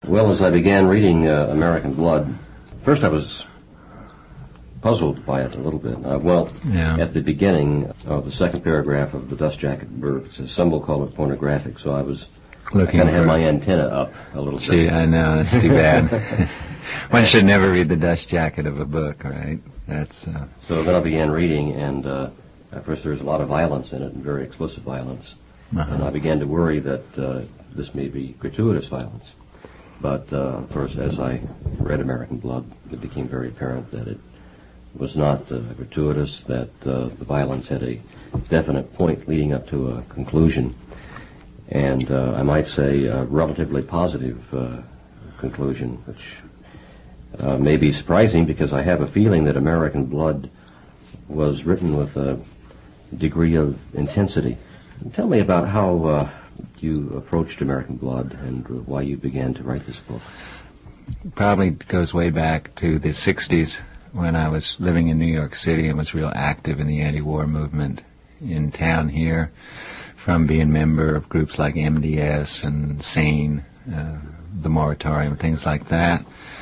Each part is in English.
Well, as I began reading American Blood, first I was puzzled by it a little bit. At the beginning of the second paragraph of the Dust Jacket Burp, it says, some will call it pornographic, so I kind of had my antenna up a little bit. Gee, I know, that's too bad. One should never read the dust jacket of a book, right? So then I began reading, and at first there was a lot of violence in it, and very explicit violence. And I began to worry that this may be gratuitous violence. But, of course, as I read American Blood, it became very apparent that it was not gratuitous, that the violence had a definite point leading up to a conclusion. And I might say a relatively positive conclusion, which may be surprising because I have a feeling that American Blood was written with a degree of intensity. Tell me about how you approached American Blood and why you began to write this book. Probably goes way back to the 60s when I was living in New York City and was real active in the anti-war movement in town here, from being a member of groups like MDS and SANE, the Moratorium, things like that.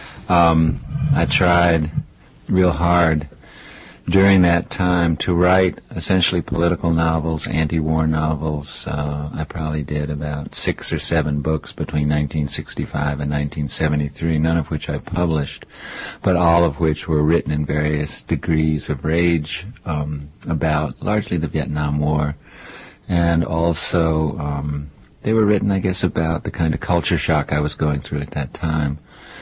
I tried real hard during that time to write essentially political novels, anti-war novels. I probably did about 6 or 7 books between 1965 and 1973, none of which I published, but all of which were written in various degrees of rage about largely the Vietnam War. And also, they were written, I guess, about the kind of culture shock I was going through at that time.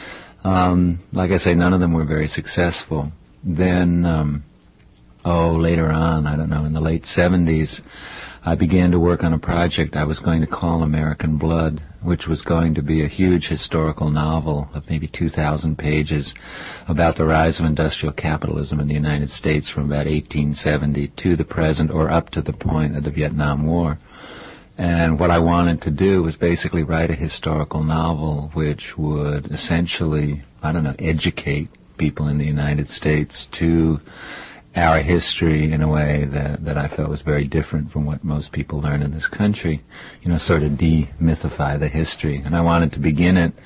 Like I say, none of them were very successful. Then, later on, I don't know, in the late 70s, I began to work on a project I was going to call American Blood, which was going to be a huge historical novel of maybe 2,000 pages about the rise of industrial capitalism in the United States from about 1870 to the present, or up to the point of the Vietnam War. And what I wanted to do was basically write a historical novel which would essentially, educate people in the United States to our history in a way that I felt was very different from what most people learn in this country, sort of demythify the history. And I wanted to begin it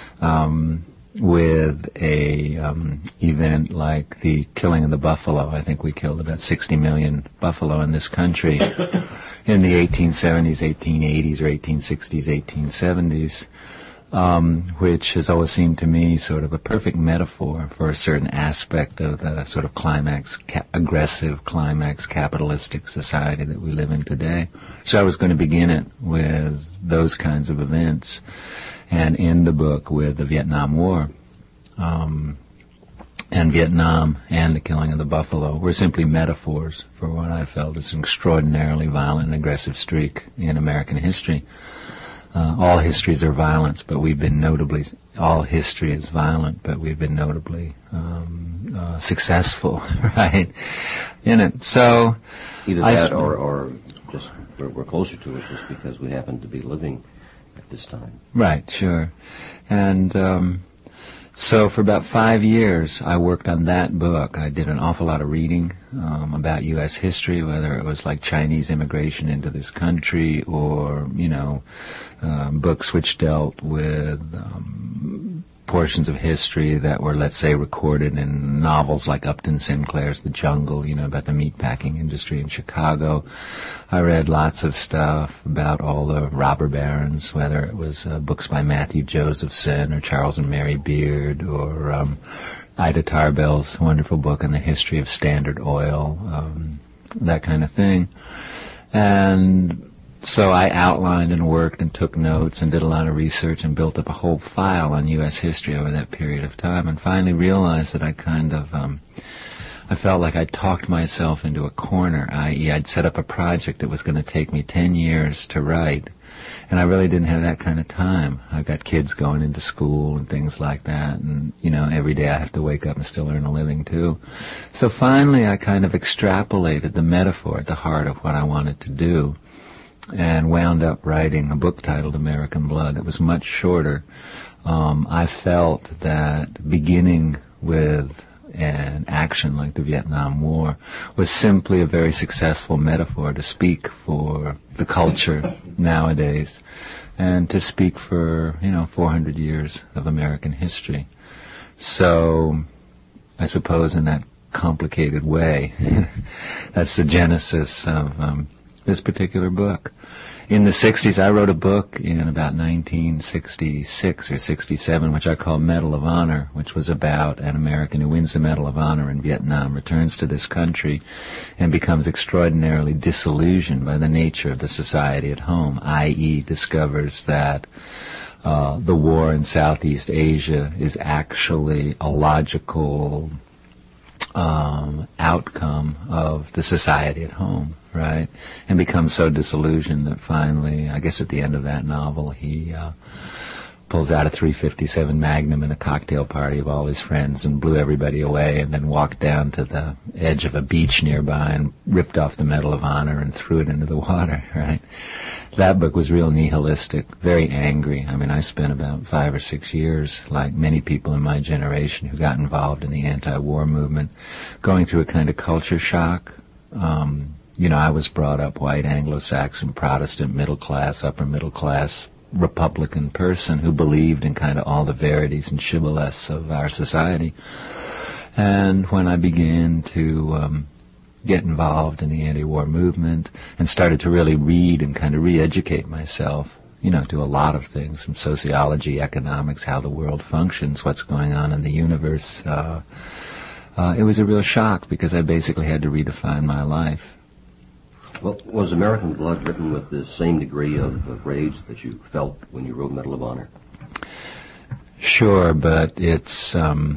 with a event like the killing of the buffalo. I think we killed about 60 million buffalo in this country in the 1870s, 1880s, or 1860s, 1870s. Which has always seemed to me sort of a perfect metaphor for a certain aspect of the sort of aggressive climax capitalistic society that we live in today. So I was going to begin it with those kinds of events and end the book with the Vietnam War. And Vietnam and the killing of the buffalo were simply metaphors for what I felt is an extraordinarily violent and aggressive streak in American history. All histories are violence, but we've been notably, all history is violent, but we've been notably successful, right, in it. So either that or just we're closer to it just because we happen to be living at this time. Right, sure. And so for about 5 years, I worked on that book. I did an awful lot of reading about U.S. history, whether it was like Chinese immigration into this country or, books which dealt with portions of history that were, let's say, recorded in novels like Upton Sinclair's The Jungle, about the meatpacking industry in Chicago. I read lots of stuff about all the robber barons, whether it was books by Matthew Josephson or Charles and Mary Beard or Ida Tarbell's wonderful book on the history of Standard Oil, that kind of thing. And so I outlined and worked and took notes and did a lot of research and built up a whole file on U.S. history over that period of time, and finally realized that I kind of, I felt like I talked myself into a corner, i.e. I'd set up a project that was going to take me 10 years to write, and I really didn't have that kind of time. I've got kids going into school and things like that, and, every day I have to wake up and still earn a living too. So finally I kind of extrapolated the metaphor at the heart of what I wanted to do, and wound up writing a book titled American Blood that was much shorter. I felt that beginning with an action like the Vietnam War was simply a very successful metaphor to speak for the culture nowadays, and to speak for, 400 years of American history. So, I suppose in that complicated way, that's the genesis of this particular book. In the 60s, I wrote a book in about 1966 or 67, which I called Medal of Honor, which was about an American who wins the Medal of Honor in Vietnam, returns to this country, and becomes extraordinarily disillusioned by the nature of the society at home, i.e. discovers that the war in Southeast Asia is actually a logical outcome of the society at home, right? And becomes so disillusioned that finally, I guess at the end of that novel, he pulls out a .357 Magnum in a cocktail party of all his friends and blew everybody away, and then walked down to the edge of a beach nearby and ripped off the Medal of Honor and threw it into the water, right? That book was real nihilistic, very angry. I mean, I spent about 5 or 6 years, like many people in my generation who got involved in the anti-war movement, going through a kind of culture shock. I was brought up white, Anglo-Saxon, Protestant, middle class, upper middle class, Republican person who believed in kind of all the verities and shibboleths of our society. And when I began to get involved in the anti-war movement and started to really read and kind of re-educate myself, do a lot of things from sociology, economics, how the world functions, what's going on in the universe, it was a real shock because I basically had to redefine my life. Well, was American Blood written with the same degree of rage that you felt when you wrote Medal of Honor? Sure, but it's,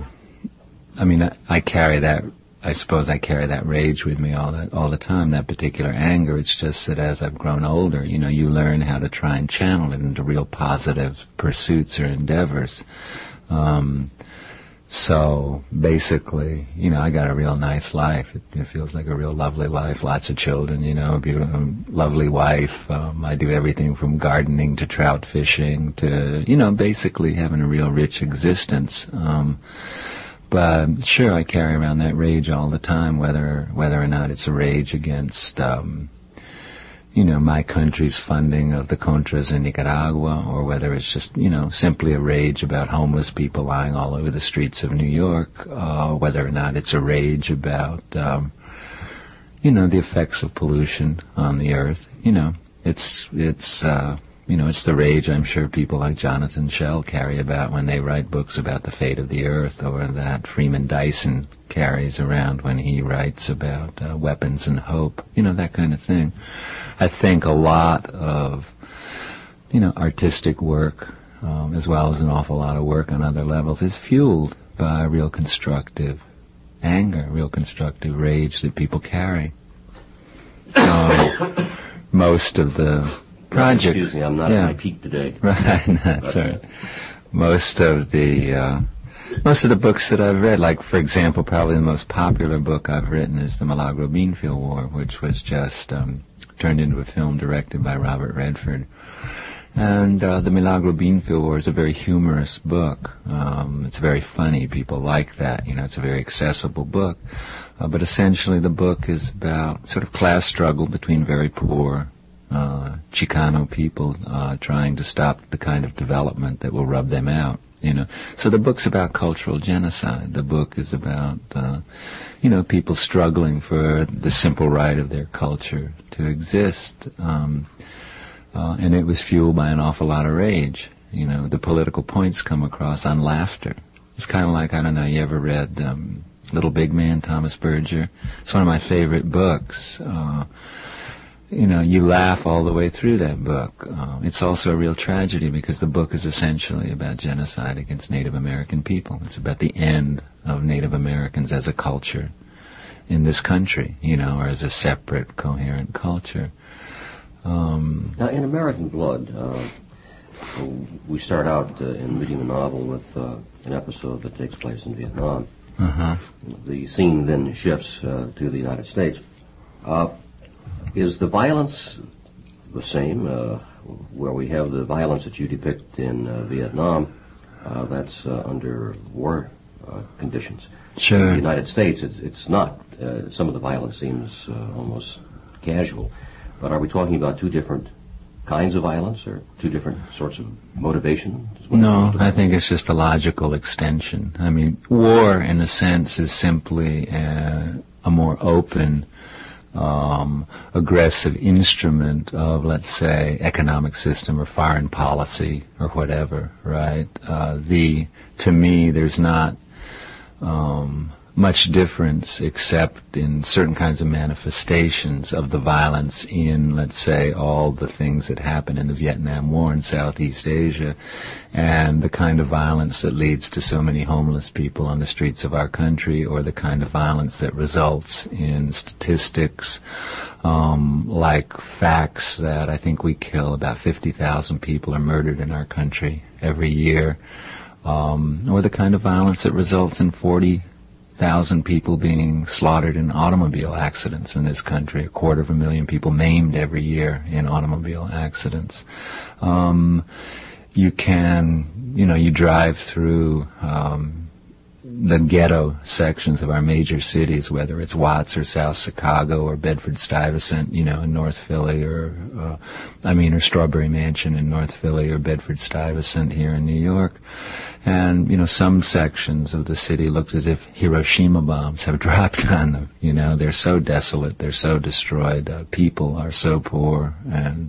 I carry that, I suppose I carry that rage with me all the time, that particular anger. It's just that as I've grown older, you learn how to try and channel it into real positive pursuits or endeavors. So basically, I got a real nice life. It feels like a real lovely life. Lots of children, a beautiful, lovely wife. I do everything from gardening to trout fishing to, basically having a real rich existence. But sure, I carry around that rage all the time, whether or not it's a rage against, my country's funding of the Contras in Nicaragua, or whether it's just, simply a rage about homeless people lying all over the streets of New York, whether or not it's a rage about, the effects of pollution on the earth. It's the rage I'm sure people like Jonathan Schell carry about when they write books about the fate of the earth, or that Freeman Dyson carries around when he writes about weapons and hope, that kind of thing. I think a lot of, artistic work, as well as an awful lot of work on other levels, is fueled by real constructive anger, real constructive rage that people carry. Most of the project. Excuse me, I'm not at my peak today. Right, that's all right. Most of the books that I've read, like for example, probably the most popular book I've written is The Milagro Beanfield War, which was just turned into a film directed by Robert Redford. And The Milagro Beanfield War is a very humorous book. It's very funny. People like that. It's a very accessible book. But essentially the book is about sort of class struggle between very poor Chicano people trying to stop the kind of development that will rub them out. So the book's about cultural genocide. The book is about, people struggling for the simple right of their culture to exist. And it was fueled by an awful lot of rage. The political points come across on laughter. It's kind of like, I don't know, you ever read Little Big Man, Thomas Berger? It's one of my favorite books. You laugh all the way through that book. It's also a real tragedy because the book is essentially about genocide against Native American people. It's about the end of Native Americans as a culture in this country, or as a separate, coherent culture. Now, in American Blood, we start out in reading the novel with an episode that takes place in Vietnam. Uh-huh. The scene then shifts to the United States. Is the violence the same, where we have the violence that you depict in Vietnam, that's under war conditions? Sure. In the United States, it's not. Some of the violence seems almost casual. But are we talking about two different kinds of violence or two different sorts of motivation? No, I think it's just a logical extension. I mean, war, in a sense, is simply a more open, aggressive instrument of, let's say, economic system or foreign policy or whatever, right? To me, there's not much difference except in certain kinds of manifestations of the violence in, let's say, all the things that happen in the Vietnam War in Southeast Asia and the kind of violence that leads to so many homeless people on the streets of our country, or the kind of violence that results in statistics like facts that I think we kill about 50,000 people are murdered in our country every year, or the kind of violence that results in 40,000 people being slaughtered in automobile accidents in this country, 250,000 people maimed every year in automobile accidents. You drive through the ghetto sections of our major cities, whether it's Watts or South Chicago or Bedford-Stuyvesant, in North Philly, or Strawberry Mansion in North Philly, or Bedford-Stuyvesant here in New York. And, some sections of the city looks as if Hiroshima bombs have dropped on them. They're so desolate, they're so destroyed, people are so poor, and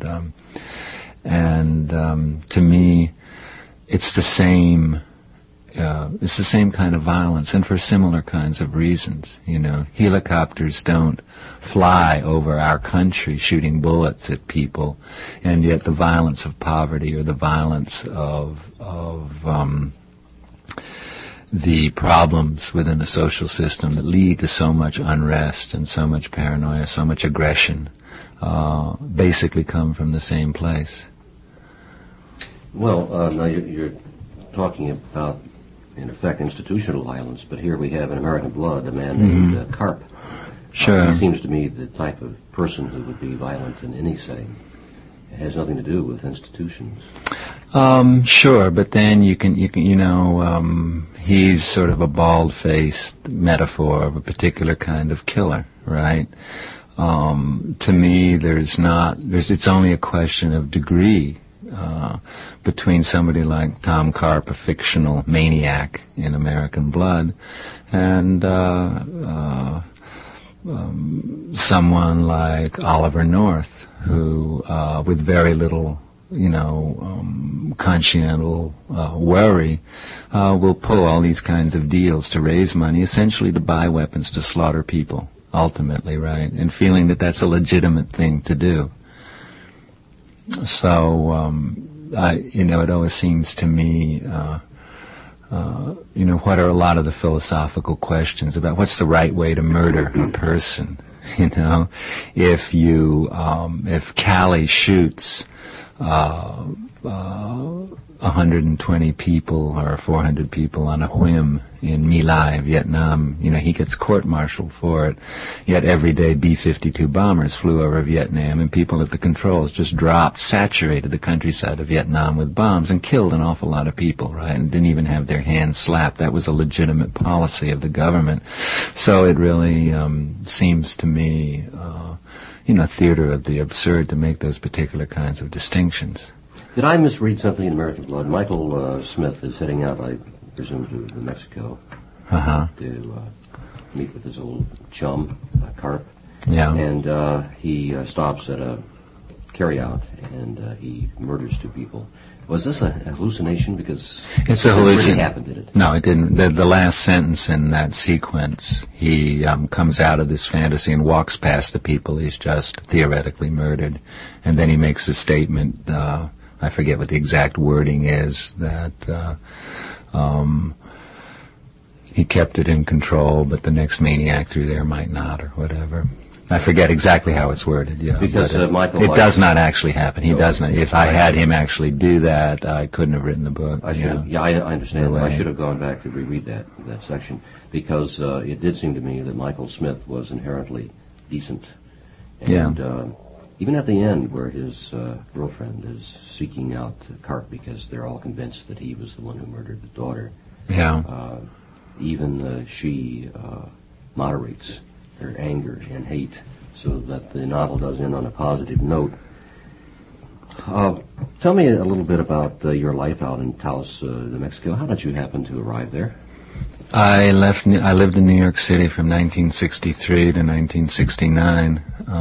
to me, it's the same kind of violence, and for similar kinds of reasons. Helicopters don't fly over our country shooting bullets at people, and yet the violence of poverty, or the violence of the problems within the social system that lead to so much unrest and so much paranoia, so much aggression, basically come from the same place. Well, now you're talking about, in effect, institutional violence, but here we have in American Blood a man named Karp. Sure. He seems to me the type of person who would be violent in any setting. It has nothing to do with institutions. Sure, but then he's sort of a bald-faced metaphor of a particular kind of killer, right? To me, it's only a question of degree between somebody like Tom Karp, a fictional maniac in American Blood, and someone like Oliver North, who, with very little, consciential worry, will pull all these kinds of deals to raise money, essentially to buy weapons to slaughter people, ultimately, right? And feeling that that's a legitimate thing to do. So, it always seems to me, what are a lot of the philosophical questions about what's the right way to murder a person? If Cali shoots 120 people or 400 people on a whim in My Lai, Vietnam, he gets court-martialed for it. Yet every day B-52 bombers flew over Vietnam, and people at the controls just saturated the countryside of Vietnam with bombs and killed an awful lot of people, right? And didn't even have their hands slapped. That was a legitimate policy of the government. So it really seems to me, theater of the absurd to make those particular kinds of distinctions. Did I misread something in American Blood? Michael Smith is heading out, I presume, to New Mexico to meet with his old chum, Karp. Yeah. And he stops at a carryout, and he murders two people. Was this a hallucination? Because it's a hallucination. It really happened, did it? No, it didn't. The last sentence in that sequence, he comes out of this fantasy and walks past the people he's just theoretically murdered, and then he makes a statement. I forget what the exact wording is, that he kept it in control, but the next maniac through there might not, or whatever. I forget exactly how it's worded. Yeah, because Michael, it does not actually happen. He does not. If I had him actually do that, I couldn't have written the book. I understand. I should have gone back to reread that section, because it did seem to me that Michael Smith was inherently decent. And, even at the end, where his girlfriend is seeking out Karp because they're all convinced that he was the one who murdered the daughter. Yeah. Even she moderates her anger and hate, so that the novel does end on a positive note. Tell me a little bit about your life out in Taos, New Mexico. How did you happen to arrive there? I lived in New York City from 1963 to 1969.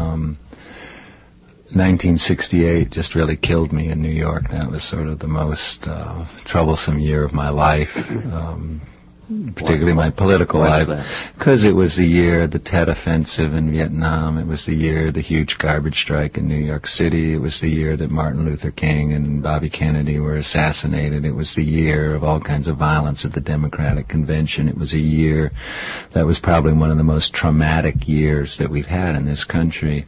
1968 just really killed me in New York. That was sort of the most troublesome year of my life, particularly my political life, because it was the year the Tet Offensive in Vietnam. It was the year the huge garbage strike in New York City. It was the year that Martin Luther King and Bobby Kennedy were assassinated. It was the year of all kinds of violence at the Democratic Convention. It was a year that was probably one of the most traumatic years that we've had in this country.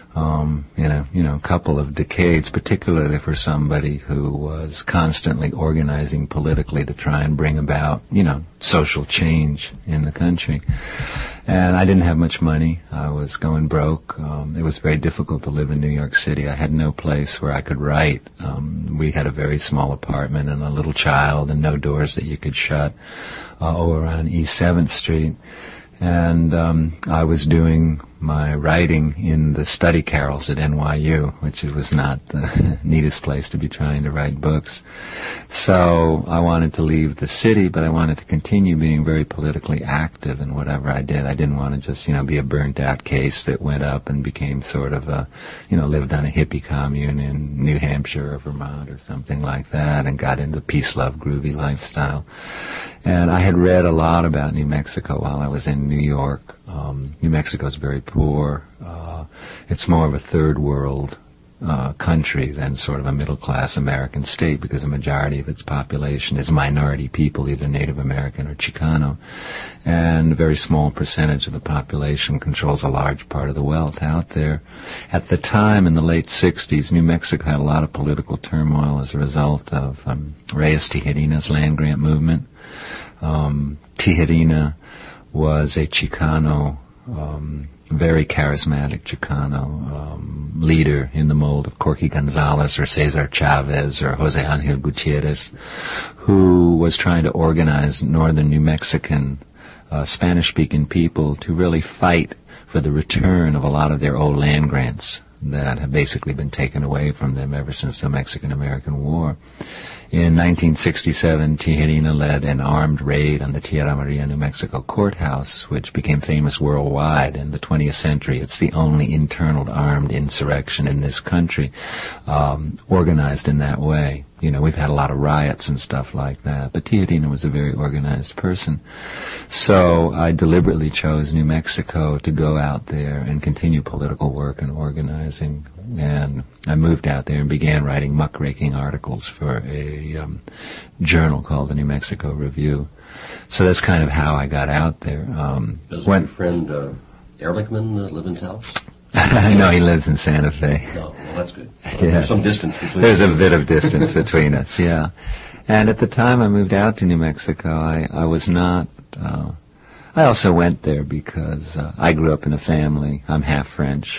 A couple of decades, particularly for somebody who was constantly organizing politically to try and bring about, social change in the country. And I didn't have much money. I was going broke. It was very difficult to live in New York City. I had no place where I could write. We had a very small apartment and a little child and no doors that you could shut over on East 7th Street. And I was doing my writing in the study carrels at NYU, which was not the neatest place to be trying to write books. So I wanted to leave the city, but I wanted to continue being very politically active in whatever I did. I didn't want to just, be a burnt-out case that went up and became sort of lived on a hippie commune in New Hampshire or Vermont or something like that and got into peace, love, groovy lifestyle. And I had read a lot about New Mexico while I was in New York. New Mexico is very poor. It's more of a third world country than sort of a middle-class American state because a majority of its population is minority people, either Native American or Chicano. And a very small percentage of the population controls a large part of the wealth out there. At the time, in the late 60s, New Mexico had a lot of political turmoil as a result of Reyes Tijerina's land-grant movement. Tijerina was a Chicano, very charismatic Chicano leader in the mold of Corky Gonzalez or Cesar Chavez or Jose Angel Gutierrez, who was trying to organize northern New Mexican Spanish-speaking people to really fight for the return of a lot of their old land grants that have basically been taken away from them ever since the Mexican-American War. In 1967, Tijerina led an armed raid on the Tierra Maria, New Mexico courthouse, which became famous worldwide in the 20th century. It's the only internal armed insurrection in this country organized in that way. We've had a lot of riots and stuff like that, but Tijerina was a very organized person. So I deliberately chose New Mexico to go out there and continue political work and organizing. And I moved out there and began writing muckraking articles for a journal called the New Mexico Review. So that's kind of how I got out there. Does your friend Ehrlichman live in Taos? No, he lives in Santa Fe. Oh, well, that's good. Yes. There's some distance between There's a bit of distance between us, yeah. And at the time I moved out to New Mexico, I was not... I also went there because I grew up in a family. I'm half French.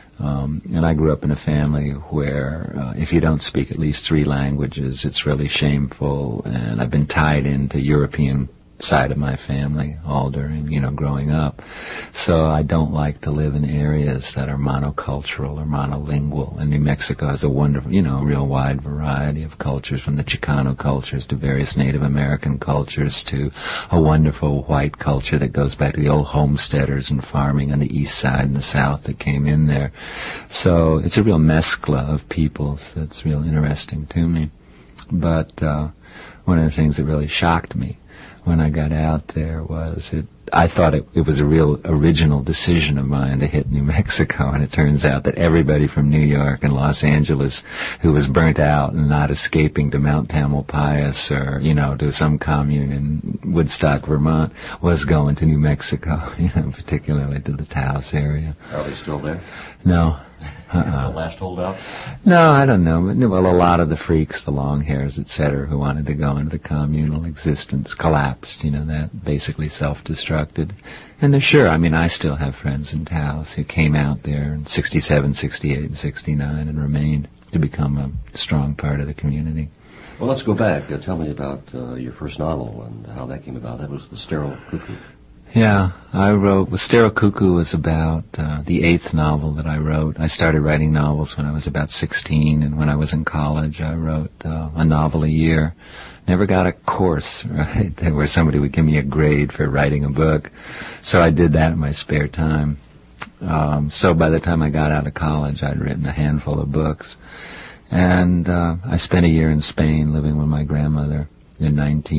And I grew up in a family where if you don't speak at least 3 languages, it's really shameful. And I've been tied into European side of my family all during, growing up. So I don't like to live in areas that are monocultural or monolingual. And New Mexico has a wonderful, real wide variety of cultures, from the Chicano cultures to various Native American cultures to a wonderful white culture that goes back to the old homesteaders and farming on the east side and the south that came in there. So it's a real mescla of peoples that's real interesting to me. But one of the things that really shocked me when I got out there was I thought it was a real original decision of mine to hit New Mexico, and it turns out that everybody from New York and Los Angeles who was burnt out and not escaping to Mount Tamalpais or, to some commune in Woodstock, Vermont, was going to New Mexico, particularly to the Taos area. Are they still there? No. The last holdout? No, I don't know. Well, a lot of the freaks, the long hairs, etc., who wanted to go into the communal existence collapsed, that basically self-destructed. And they're sure, I still have friends in Taos who came out there in 67, 68, and 69 and remained to become a strong part of the community. Well, let's go back. Tell me about your first novel and how that came about. That was The Sterile Cuckoo. Yeah, I wrote, well, Sterile Cuckoo was about the 8th novel that I wrote. I started writing novels when I was about 16, and when I was in college I wrote a novel a year. Never got a course, right, where somebody would give me a grade for writing a book, so I did that in my spare time. So by the time I got out of college, I'd written a handful of books. And I spent a year in Spain living with my grandmother in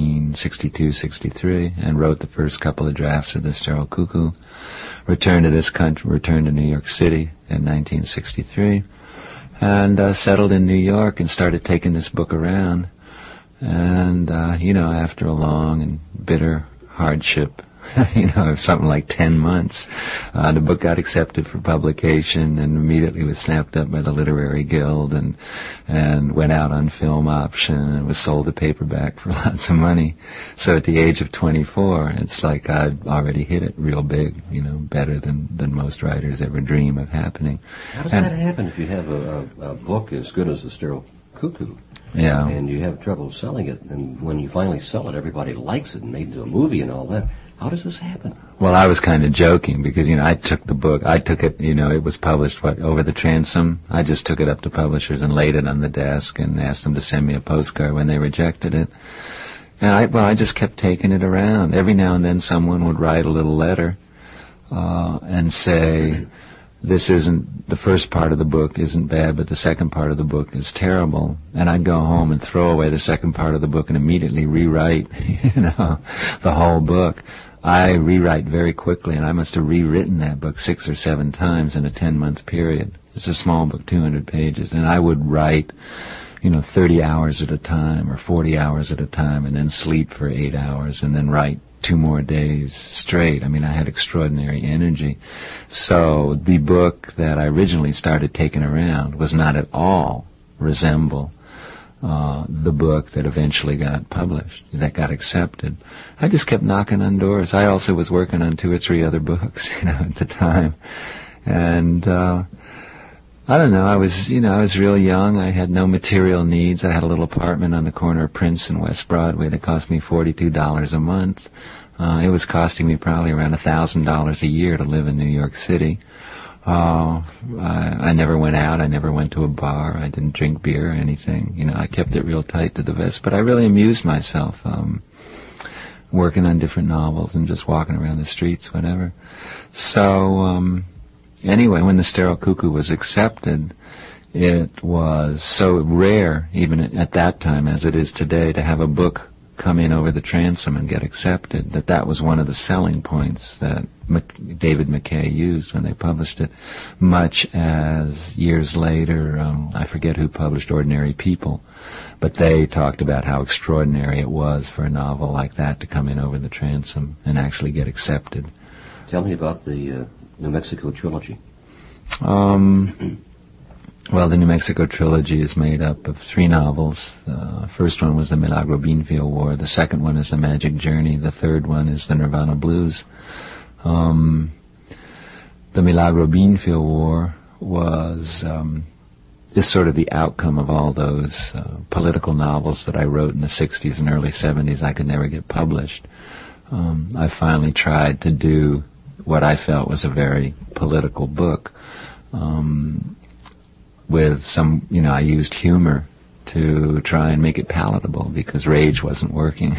1962-63 and wrote the first couple of drafts of The Sterile Cuckoo. Returned to this country, returned to New York City in 1963, and settled in New York and started taking this book around. And, after a long and bitter hardship, something like 10 months, the book got accepted for publication and immediately was snapped up by the Literary Guild and went out on film option and was sold a paperback for lots of money. So at the age of 24, it's like I'd already hit it real big, better than most writers ever dream of happening. How does that happen if you have a book as good as The Sterile Cuckoo? Yeah. And you have trouble selling it, and when you finally sell it, everybody likes it and made it into a movie and all that. How does this happen? Well, I was kind of joking because, I took the book, it was published, over the transom. I just took it up to publishers and laid it on the desk and asked them to send me a postcard when they rejected it. And I just kept taking it around. Every now and then someone would write a little letter, and say, the first part of the book isn't bad, but the second part of the book is terrible. And I'd go home and throw away the second part of the book and immediately rewrite, the whole book. I rewrite very quickly, and I must have rewritten that book 6 or 7 times in a 10-month period. It's a small book, 200 pages, and I would write, 30 hours at a time or 40 hours at a time, and then sleep for 8 hours, and then write 2 more days straight. I had extraordinary energy. So the book that I originally started taking around was not at all resemble the book that eventually got published, that got accepted. I just kept knocking on doors. I also was working on 2 or 3 other books, at the time. And I don't know, I was real young. I had no material needs. I had a little apartment on the corner of Prince and West Broadway that cost me $42 a month. It was costing me probably around $1,000 a year to live in New York City. I never went out. I never went to a bar. I didn't drink beer or anything. I kept it real tight to the vest. But I really amused myself working on different novels and just walking around the streets, whatever. So anyway, when The Sterile Cuckoo was accepted, it was so rare, even at that time as it is today, to have a book come in over the transom and get accepted, that was one of the selling points that David McKay used when they published it, much as years later, I forget who published Ordinary People, but they talked about how extraordinary it was for a novel like that to come in over the transom and actually get accepted. Tell me about the New Mexico trilogy. Well, the New Mexico trilogy is made up of 3 novels. The first one was the Milagro Beanfield War. The second one is the Magic Journey. The third one is the Nirvana Blues. The Milagro Beanfield War is sort of the outcome of all those political novels that I wrote in the 60s and early 70s. I could never get published. I finally tried to do what I felt was a very political book. With some, I used humor to try and make it palatable because rage wasn't working,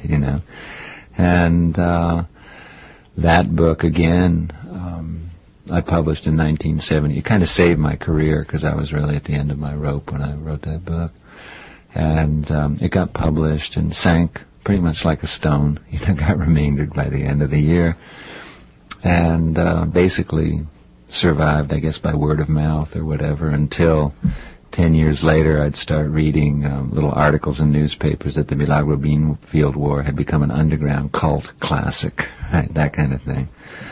And that book, again, I published in 1970. It kind of saved my career because I was really at the end of my rope when I wrote that book. And it got published and sank pretty much like a stone. Got remaindered by the end of the year. And basically survived, I guess, by word of mouth or whatever, until 10 years later I'd start reading little articles in newspapers that the Milagro Beanfield War had become an underground cult classic, right? That kind of thing.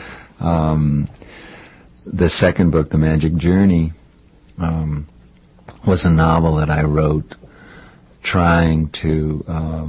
The second book, The Magic Journey, was a novel that I wrote trying to,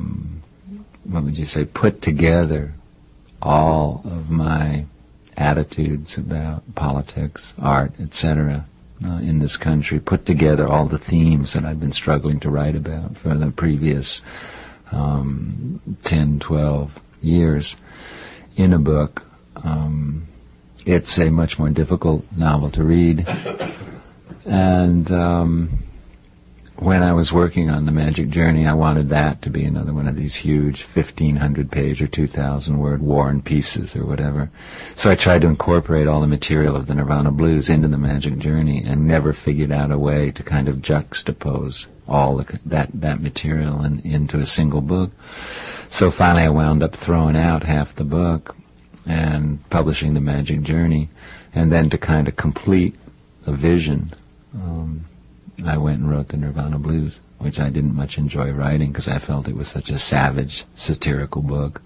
put together all of my attitudes about politics, art, etc. In this country, put together all the themes that I've been struggling to write about for the previous 10, 12 years in a book. It's a much more difficult novel to read. And when I was working on The Magic Journey, I wanted that to be another one of these huge 1,500-page or 2,000-word War and Pieces or whatever. So I tried to incorporate all the material of the Nirvana Blues into The Magic Journey and never figured out a way to kind of juxtapose all that material into a single book. So finally I wound up throwing out half the book and publishing The Magic Journey. And then to kind of complete the vision, I went and wrote the Nirvana Blues, which I didn't much enjoy writing because I felt it was such a savage, satirical book.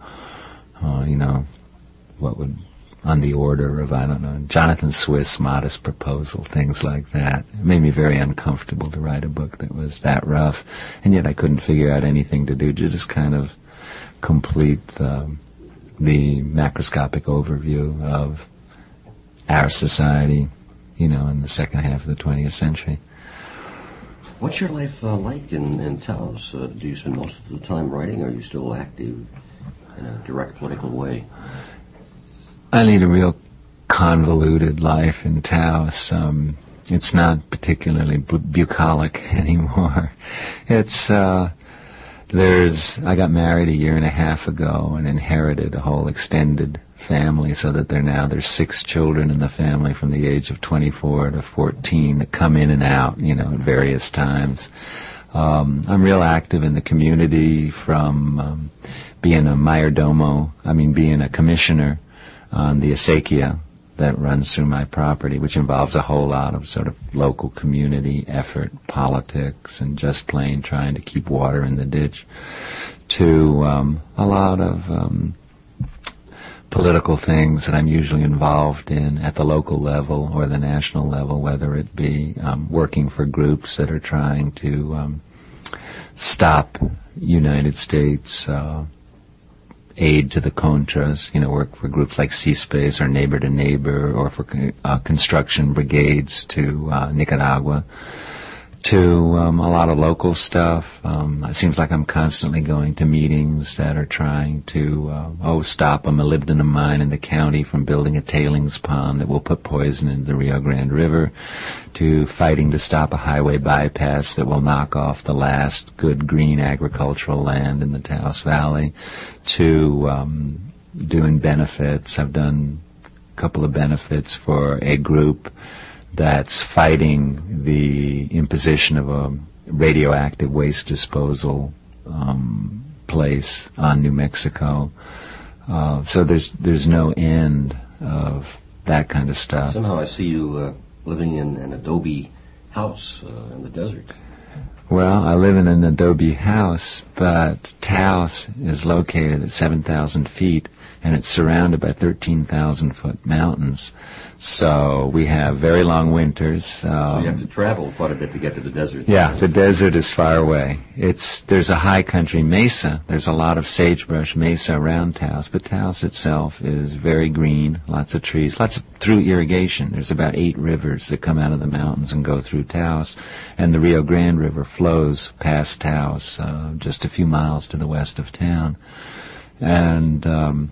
What would, on the order of, I don't know, Jonathan Swift's Modest Proposal, things like that. It made me very uncomfortable to write a book that was that rough, and yet I couldn't figure out anything to do to just kind of complete the macroscopic overview of our society, in the second half of the 20th century. What's your life like in Taos? Do you spend most of the time writing, or are you still active in a direct political way? I lead a real convoluted life in Taos. It's not particularly bucolic anymore. I got married a year and a half ago and inherited a whole extended family, so that there's 6 children in the family from the age of 24 to 14 that come in and out, at various times. I'm real active in the community, from being a commissioner on the acequia that runs through my property, which involves a whole lot of sort of local community effort, politics, and just plain trying to keep water in the ditch, to a lot of political things that I'm usually involved in at the local level or the national level, whether it be working for groups that are trying to stop United States aid to the Contras, work for groups like C-Space or Neighbor to Neighbor, or for construction brigades to Nicaragua, to a lot of local stuff. It seems like I'm constantly going to meetings that are trying to stop a molybdenum mine in the county from building a tailings pond that will put poison into the Rio Grande River, to fighting to stop a highway bypass that will knock off the last good green agricultural land in the Taos Valley, to doing benefits. I've done a couple of benefits for a group that's fighting the imposition of a radioactive waste disposal place on New Mexico. So there's no end of that kind of stuff. Somehow I see you living in an adobe house in the desert. Well, I live in an adobe house, but Taos is located at 7,000 feet, and it's surrounded by 13,000-foot mountains. So we have very long winters. You have to travel quite a bit to get to the desert. Yeah, the desert is far away. There's a high country mesa. There's a lot of sagebrush mesa around Taos, but Taos itself is very green, lots of trees, through irrigation. There's about 8 rivers that come out of the mountains and go through Taos, and the Rio Grande River flows past Taos just a few miles to the west of town. And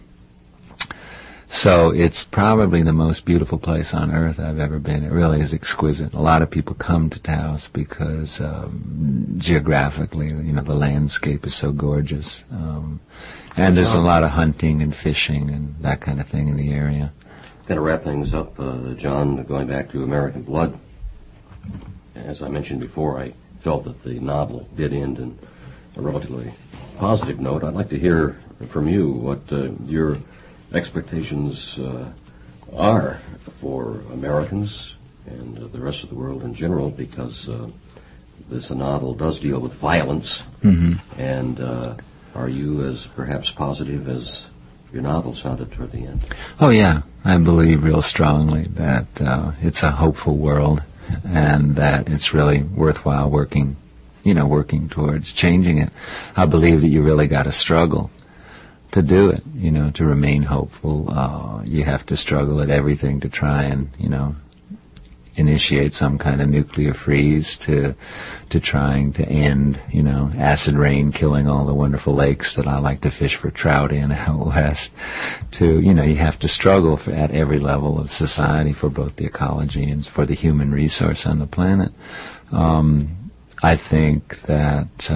so it's probably the most beautiful place on earth I've ever been. It really is exquisite. A lot of people come to Taos because geographically, the landscape is so gorgeous. And there's a lot of hunting and fishing and that kind of thing in the area. Got to wrap things up, John, going back to American Blood. As I mentioned before, I felt that the novel did end in a relatively positive note. I'd like to hear from you what your expectations are for Americans and the rest of the world in general, because this novel does deal with violence. Mm-hmm. And are you as perhaps positive as your novel sounded toward the end? Oh, yeah. I believe real strongly that it's a hopeful world and that it's really worthwhile working towards changing it. I believe that you really got to struggle to do it, to remain hopeful. You have to struggle at everything to try and, initiate some kind of nuclear freeze to trying to end, acid rain killing all the wonderful lakes that I like to fish for trout in out west, to, you have to struggle at every level of society for both the ecology and for the human resource on the planet. I think that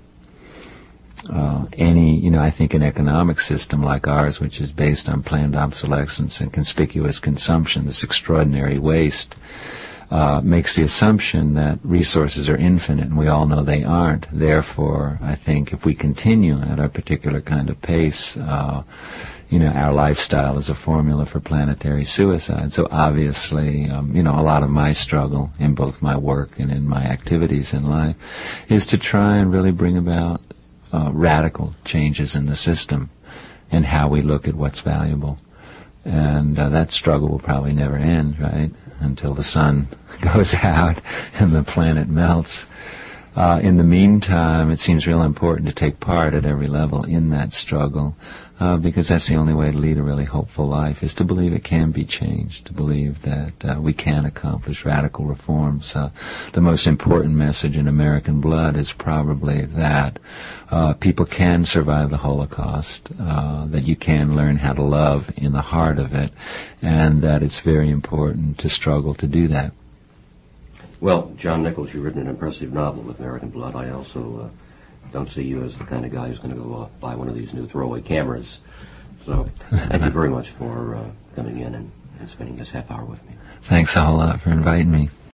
I think an economic system like ours, which is based on planned obsolescence and conspicuous consumption, this extraordinary waste, makes the assumption that resources are infinite, and we all know they aren't. Therefore, I think if we continue at our particular kind of pace, our lifestyle is a formula for planetary suicide. So obviously, a lot of my struggle in both my work and in my activities in life is to try and really bring about radical changes in the system and how we look at what's valuable. And that struggle will probably never end, right, until the sun goes out and the planet melts. In the meantime, it seems real important to take part at every level in that struggle, because that's the only way to lead a really hopeful life, is to believe it can be changed, to believe that we can accomplish radical reforms. The most important message in American Blood is probably that people can survive the Holocaust, that you can learn how to love in the heart of it, and that it's very important to struggle to do that. Well, John Nichols, you've written an impressive novel with American Blood. I also don't see you as the kind of guy who's going to go off buy one of these new throwaway cameras. So thank you very much for coming in and spending this half hour with me. Thanks a whole lot for inviting me.